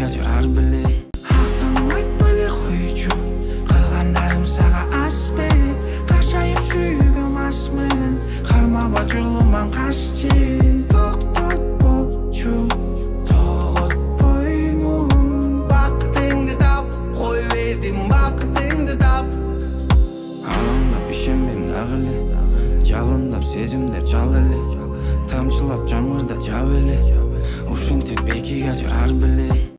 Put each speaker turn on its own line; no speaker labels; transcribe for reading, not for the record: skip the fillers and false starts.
ажыр ар биле Хактан айтпайлы койчу кылгандарым сага асбы Кашайып сүйгөм асмын кармаба жолуман кашчы токтотпочу тоготпоймун бактыңды тап кой бердим бактыңды тап алаңдап ишенбейм дагы эле жалындап сезимдер жал эле тамчылап жамырда жап эле ушинтип эки ажыр ар биле